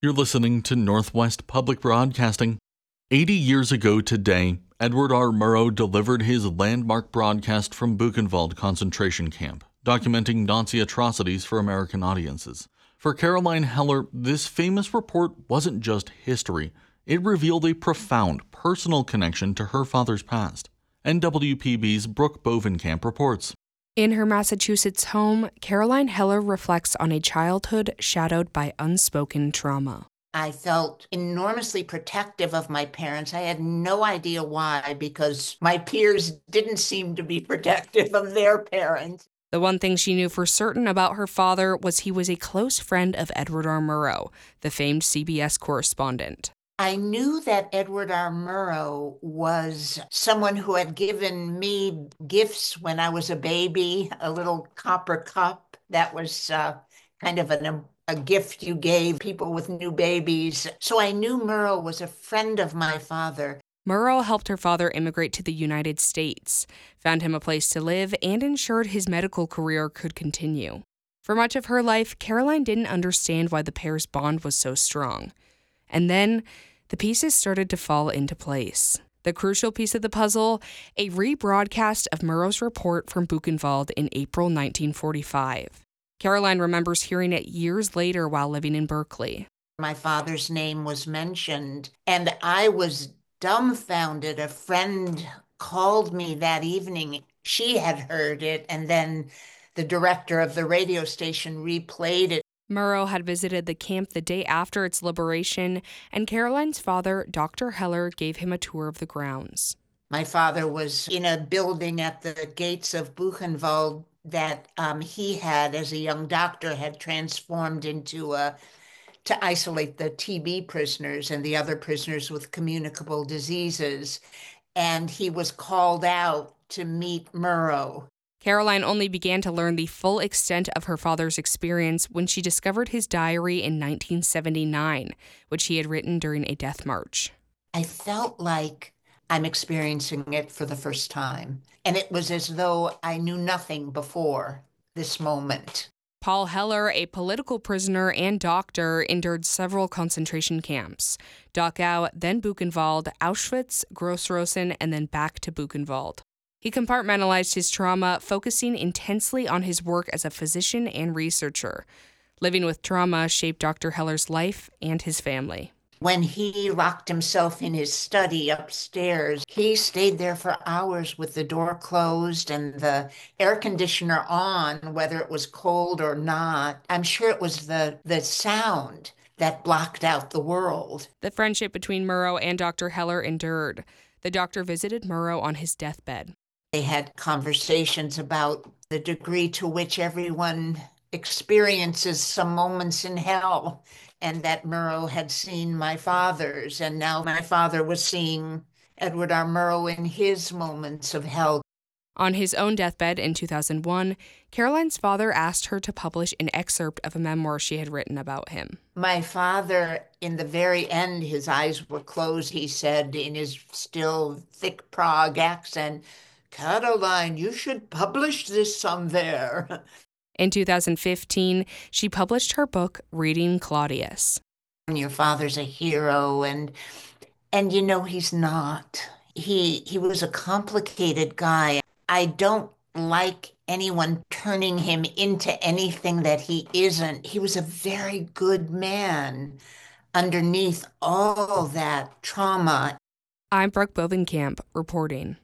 You're listening to Northwest Public Broadcasting. 80 years ago today, Edward R. Murrow delivered his landmark broadcast from Buchenwald concentration camp, documenting Nazi atrocities for American audiences. For Caroline Heller, this famous report wasn't just history. It revealed a profound personal connection to her father's past. NWPB's Brooke Bovenkamp reports. In her Massachusetts home, Caroline Heller reflects on a childhood shadowed by unspoken trauma. I felt enormously protective of my parents. I had no idea why, because my peers didn't seem to be protective of their parents. The one thing she knew for certain about her father was he was a close friend of Edward R. Murrow, the famed CBS correspondent. I knew that Edward R. Murrow was someone who had given me gifts when I was a baby, a little copper cup that was kind of a gift you gave people with new babies. So I knew Murrow was a friend of my father. Murrow helped her father immigrate to the United States, found him a place to live, and ensured his medical career could continue. For much of her life, Caroline didn't understand why the pair's bond was so strong. And then, the pieces started to fall into place. The crucial piece of the puzzle, a rebroadcast of Murrow's report from Buchenwald in April 1945. Caroline remembers hearing it years later while living in Berkeley. My father's name was mentioned, and I was dumbfounded. A friend called me that evening. She had heard it, and then the director of the radio station replayed it. Murrow had visited the camp the day after its liberation, and Caroline's father, Dr. Heller, gave him a tour of the grounds. My father was in a building at the gates of Buchenwald that he had, as a young doctor, had transformed into to isolate the TB prisoners and the other prisoners with communicable diseases. And he was called out to meet Murrow. Caroline only began to learn the full extent of her father's experience when she discovered his diary in 1979, which he had written during a death march. I felt like I'm experiencing it for the first time. And it was as though I knew nothing before this moment. Paul Heller, a political prisoner and doctor, endured several concentration camps. Dachau, then Buchenwald, Auschwitz, Gross-Rosen, and then back to Buchenwald. He compartmentalized his trauma, focusing intensely on his work as a physician and researcher. Living with trauma shaped Dr. Heller's life and his family. When he locked himself in his study upstairs, he stayed there for hours with the door closed and the air conditioner on, whether it was cold or not. I'm sure it was the sound that blocked out the world. The friendship between Murrow and Dr. Heller endured. The doctor visited Murrow on his deathbed. They had conversations about the degree to which everyone experiences some moments in hell, and that Murrow had seen my father's, and now my father was seeing Edward R. Murrow in his moments of hell. On his own deathbed in 2001, Caroline's father asked her to publish an excerpt of a memoir she had written about him. My father, in the very end, his eyes were closed. He said in his still thick Prague accent, "Caroline, you should publish this somewhere." In 2015, she published her book, Reading Claudius. Your father's a hero, and you know he's not. He was a complicated guy. I don't like anyone turning him into anything that he isn't. He was a very good man underneath all that trauma. I'm Brooke Bovenkamp, reporting.